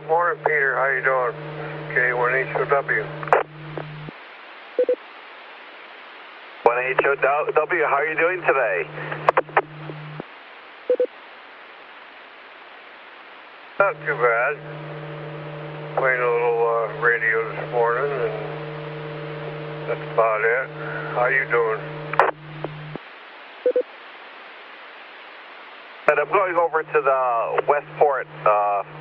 Morning, Peter. How you doing? K1HOW. 1HOW, how are you doing today? Not too bad. Playing a little radio this morning, and that's about it. How you doing? And I'm going over to the Westport